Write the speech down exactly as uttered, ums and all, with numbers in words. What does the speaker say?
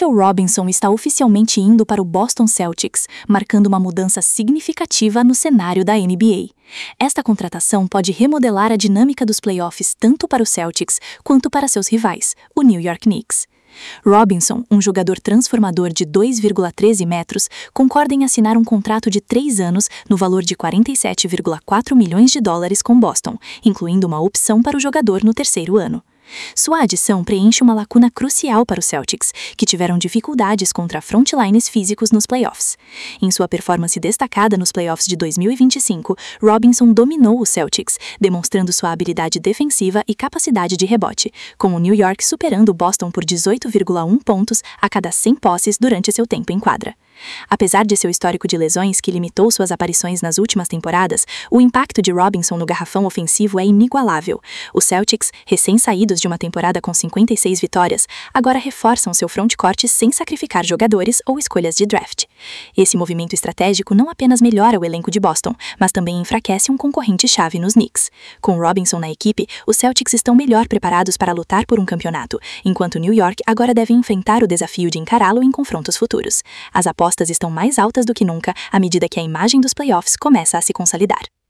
Mitchell Robinson está oficialmente indo para o Boston Celtics, marcando uma mudança significativa no cenário da N B A. Esta contratação pode remodelar a dinâmica dos playoffs tanto para os Celtics quanto para seus rivais, o New York Knicks. Robinson, um jogador transformador de dois vírgula treze metros, concorda em assinar um contrato de três anos no valor de quarenta e sete vírgula quatro milhões de dólares com Boston, incluindo uma opção para o jogador no terceiro ano. Sua adição preenche uma lacuna crucial para os Celtics, que tiveram dificuldades contra frontlines físicos nos playoffs. Em sua performance destacada nos playoffs de dois mil e vinte e cinco, Robinson dominou os Celtics, demonstrando sua habilidade defensiva e capacidade de rebote, com o New York superando o Boston por dezoito vírgula um pontos a cada cem posses durante seu tempo em quadra. Apesar de seu histórico de lesões que limitou suas aparições nas últimas temporadas, o impacto de Robinson no garrafão ofensivo é inigualável. Os Celtics, recém-saídos de uma temporada com cinquenta e seis vitórias, agora reforçam seu frontcourt sem sacrificar jogadores ou escolhas de draft. Esse movimento estratégico não apenas melhora o elenco de Boston, mas também enfraquece um concorrente-chave nos Knicks. Com Robinson na equipe, os Celtics estão melhor preparados para lutar por um campeonato, enquanto New York agora deve enfrentar o desafio de encará-lo em confrontos futuros. As apostas estão mais altas do que nunca à medida que a imagem dos playoffs começa a se consolidar.